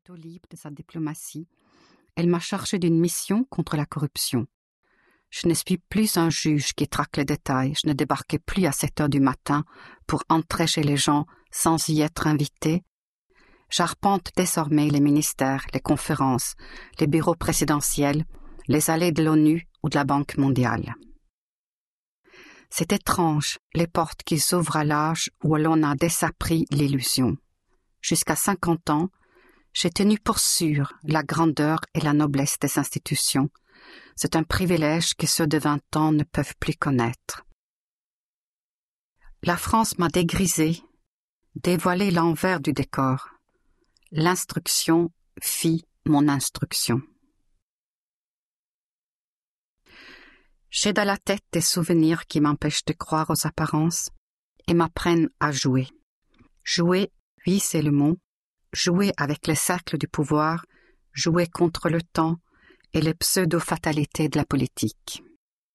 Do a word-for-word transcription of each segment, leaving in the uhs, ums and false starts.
bientôt libre de sa diplomatie, elle m'a chargé d'une mission contre la corruption. Je ne suis plus un juge qui traque les détails, je ne débarquais plus à sept heures du matin pour entrer chez les gens sans y être invité. J'arpente désormais les ministères, les conférences, les bureaux présidentiels, les allées de l'ONU ou de la Banque mondiale. C'est étrange, les portes qui s'ouvrent à l'âge où l'on a désappris l'illusion. Jusqu'à cinquante ans, j'ai tenu pour sûr la grandeur et la noblesse des institutions. C'est un privilège que ceux de vingt ans ne peuvent plus connaître. La France m'a dégrisé, dévoilé l'envers du décor. L'instruction fit mon instruction. J'ai dans la tête des souvenirs qui m'empêchent de croire aux apparences et m'apprennent à jouer. Jouer, oui, c'est le mot. Jouer avec les cercles du pouvoir, jouer contre le temps et les pseudo-fatalités de la politique.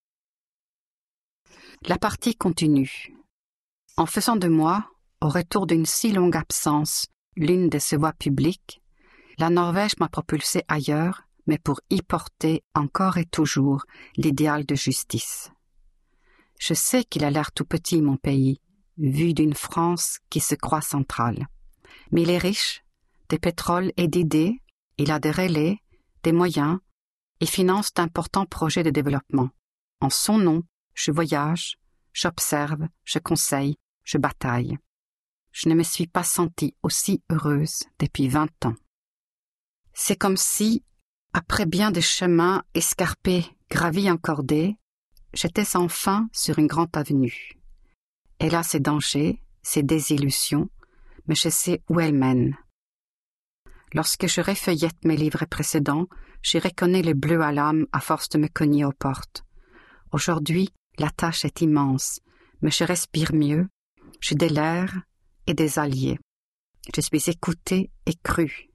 La partie continue. En faisant de moi, au retour d'une si longue absence, l'une de ses voix publiques, la Norvège m'a propulsé ailleurs, mais pour y porter encore et toujours l'idéal de justice. Je sais qu'il a l'air tout petit, mon pays, vu d'une France qui se croit centrale. Mais il est riche, des pétroles et d'idées, il a des relais, des moyens, et finance d'importants projets de développement. En son nom, je voyage, j'observe, je conseille, je bataille. Je ne me suis pas sentie aussi heureuse depuis vingt ans. C'est comme si, après bien des chemins escarpés, gravis encordés, j'étais enfin sur une grande avenue. Elle a ses dangers, ses désillusions, mais je sais où elle mène. Lorsque je réfeuillette mes livres précédents, j'y reconnais le bleu à l'âme à force de me cogner aux portes. Aujourd'hui, la tâche est immense, mais je respire mieux, j'ai de l'air et des alliés. Je suis écoutée et crue.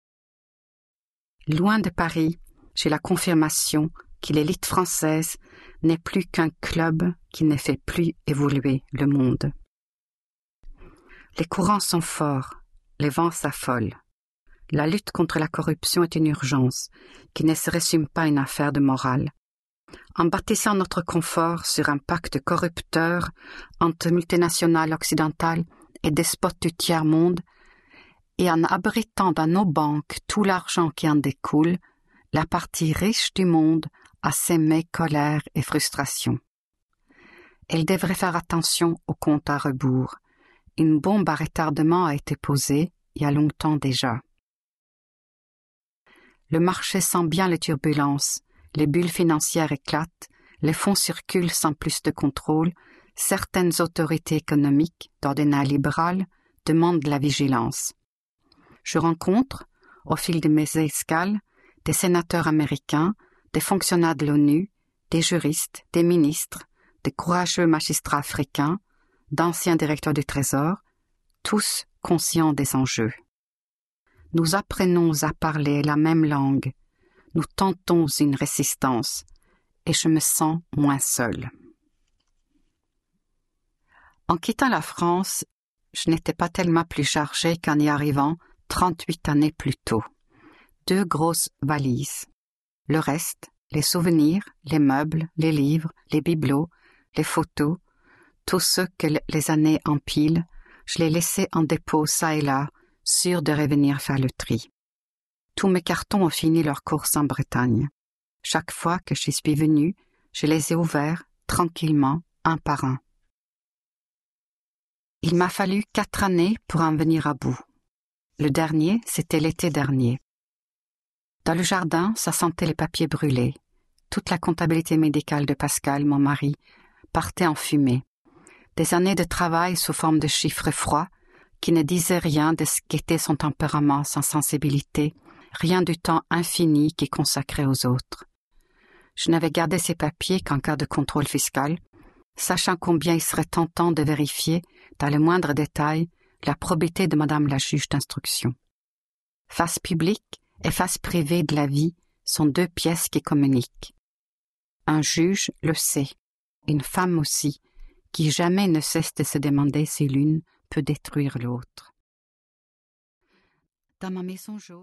Loin de Paris, j'ai la confirmation que l'élite française n'est plus qu'un club qui ne fait plus évoluer le monde. Les courants sont forts, les vents s'affolent. La lutte contre la corruption est une urgence qui ne se résume pas à une affaire de morale. En bâtissant notre confort sur un pacte corrupteur entre multinationales occidentales et despotes du tiers-monde, et en abritant dans nos banques tout l'argent qui en découle, la partie riche du monde a sémé colère et frustration. Elle devrait faire attention au compte à rebours. Une bombe à retardement a été posée il y a longtemps déjà. Le marché sent bien les turbulences, les bulles financières éclatent, les fonds circulent sans plus de contrôle, certaines autorités économiques, d'ordinaire libéral, demandent de la vigilance. Je rencontre, au fil de mes escales, des sénateurs américains, des fonctionnaires de l'ONU, des juristes, des ministres, de courageux magistrats africains, d'anciens directeurs du Trésor, tous conscients des enjeux. Nous apprenons à parler la même langue, nous tentons une résistance, et je me sens moins seule. En quittant la France, je n'étais pas tellement plus chargée qu'en y arrivant trente-huit années plus tôt. Deux grosses valises. Le reste, les souvenirs, les meubles, les livres, les bibelots, les photos, tout ce que les années empilent, je les laissais en dépôt çà et là, sûr de revenir faire le tri. Tous mes cartons ont fini leur course en Bretagne. Chaque fois que je suis venue, je les ai ouverts tranquillement, un par un. Il m'a fallu quatre années pour en venir à bout. Le dernier, c'était l'été dernier. Dans le jardin, ça sentait les papiers brûlés. Toute la comptabilité médicale de Pascal, mon mari, partait en fumée. Des années de travail sous forme de chiffres froids qui ne disaient rien de ce qu'était son tempérament sans sensibilité, rien du temps infini qui consacrait aux autres. Je n'avais gardé ces papiers qu'en cas de contrôle fiscal, sachant combien il serait tentant de vérifier, dans le moindre détail, la probité de Madame la juge d'instruction. Face publique et face privée de la vie sont deux pièces qui communiquent. Un juge le sait, une femme aussi, qui jamais ne cesse de se demander si l'une peut détruire l'autre. Dans ma maison jaune,